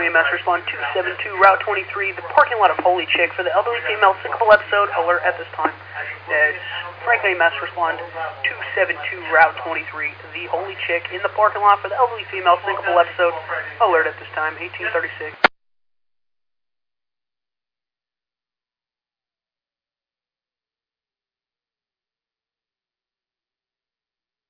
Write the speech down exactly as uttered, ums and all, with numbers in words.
E M S, respond two seven two, Route twenty-three, the parking lot of Holy Chick for the elderly female syncopal episode, alert at this time. It's Franklin E M S, respond two seven two, Route twenty-three, the Holy Chick in the parking lot for the elderly female syncopal episode, alert at this time, eighteen thirty-six.